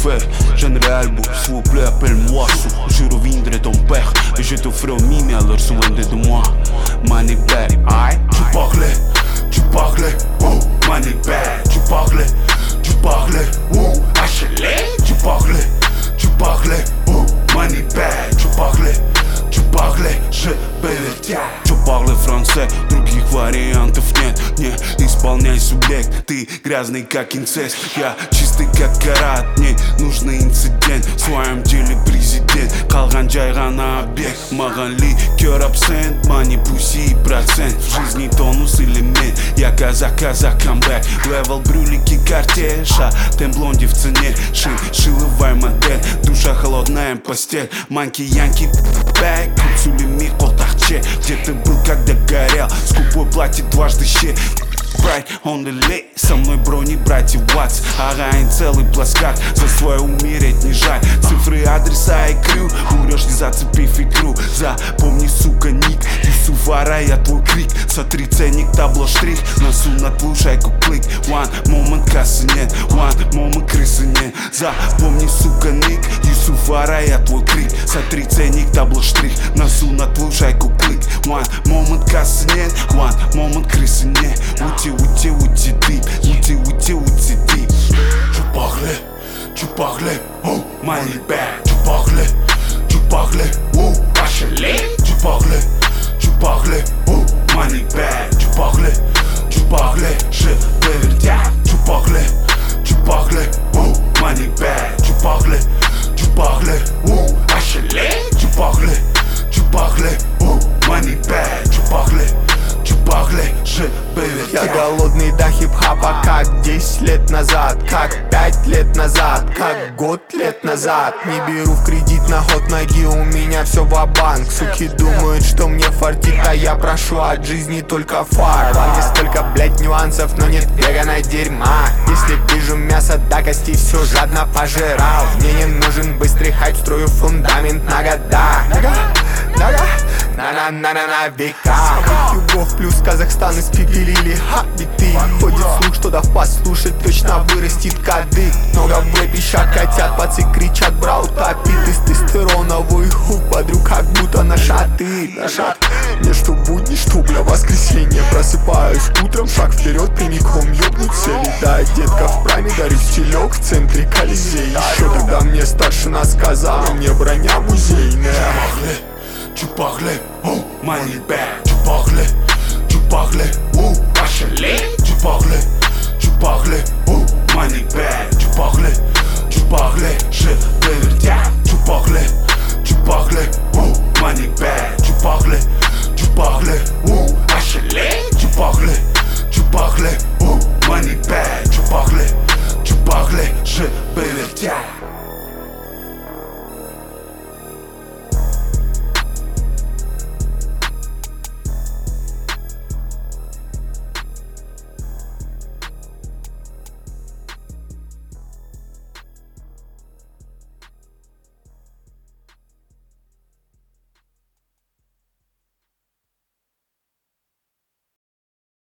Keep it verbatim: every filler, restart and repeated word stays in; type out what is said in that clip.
fais. J'aimerais beau, s'il vous plaît, appelle-moi sous. Je reviendrai ton père et je te ferai un mime, alors souviens-toi de moi. Money bag, aïe. Tu parlais, tu parlais, oh, money bag. Tu parlais, tu parlais, oh, H L A. Tu parlais, tu parlais, oh, money bag. Tu parlais, tu parlais, je перетя. Tu parles français, других вариантов нет. Не исполняй субъект, ты грязный как инцест. Я чистый как карат, мне нужный инцидент. В своем деле президент, қалған жай ғана объект. Маған ликер абсент, мани пуси процент. В жизни тонус элемент, я казак, казак, камбэк. Левел брюлики, картеша, тем блонди в цене. Шин, шиловая модель, душа холодная постель. Манки-янки, бэк, куцулеми, колтахче. Где ты был, когда горел? Скупой платит дважды щит. Bright on the lit, со мной брони братьев Ватс. Агаин целый пласкат, за свое умереть не жаль. Цифры, адреса и крю, умрешь не зацепив икру. Запомни, сука, ник, Юсуфара, я твой крик. Сотри ценник, табло штрих, носу на твою шайку клик. One moment, кассы нет, one moment, крысы нет. Запомни, сука, ник, Юсуфара, я твой крик. Сотри ценник, табло штрих, носу на твою шайку клик. One moment, кассы нет, one moment, крысы нет. Ути, ути, ути, deep, ути, ути, ути, deep. Tu parlais, tu parlais, oh, money bag. Tu parlais, tu parlais, oh, H L A. Tu parlais, tu parlais, oh, money bag. Tu parlais, tu parlais, je perds. Tu parlais, tu parlais, oh, money bag. Tu parlais, tu parlais, oh, H L A. Tu parlais, tu parlais, oh, money bag. Tu parlais, tu parlais, je perds. Я голодный до хип-хапа, как десять лет назад, как пять лет назад, как год лет назад. Не беру в кредит на ход ноги, у меня все ва-банк. Суки думают, что мне фартит, а я прошу от жизни только фар. Во мне столько, блять, нюансов, но нет вегана дерьма. Если вижу мясо до костей, все жадно пожирал. Мне не нужен быстрый хайп, строю фундамент на года. На-на-на-на на века. Любовь плюс Казахстан испепелили хабиты. Ходит слух, что да послушать точно вырастет кадык. Много в рэпе ща котят, пацы кричат, брау топит. Из тестостероновый хук, подруг как будто на шаты. Мне что будни, что бля воскресенье. Просыпаюсь утром, шаг вперед, прямиком ёбнуть цели. Да, детка в прайме, дарю стилек в центре Колизея. Еще тогда мне старшина сказала, мне броня музейная. Tu parlais, oh, money bag. Tu parlais, tu parlais, oh, H L A. Tu parlais,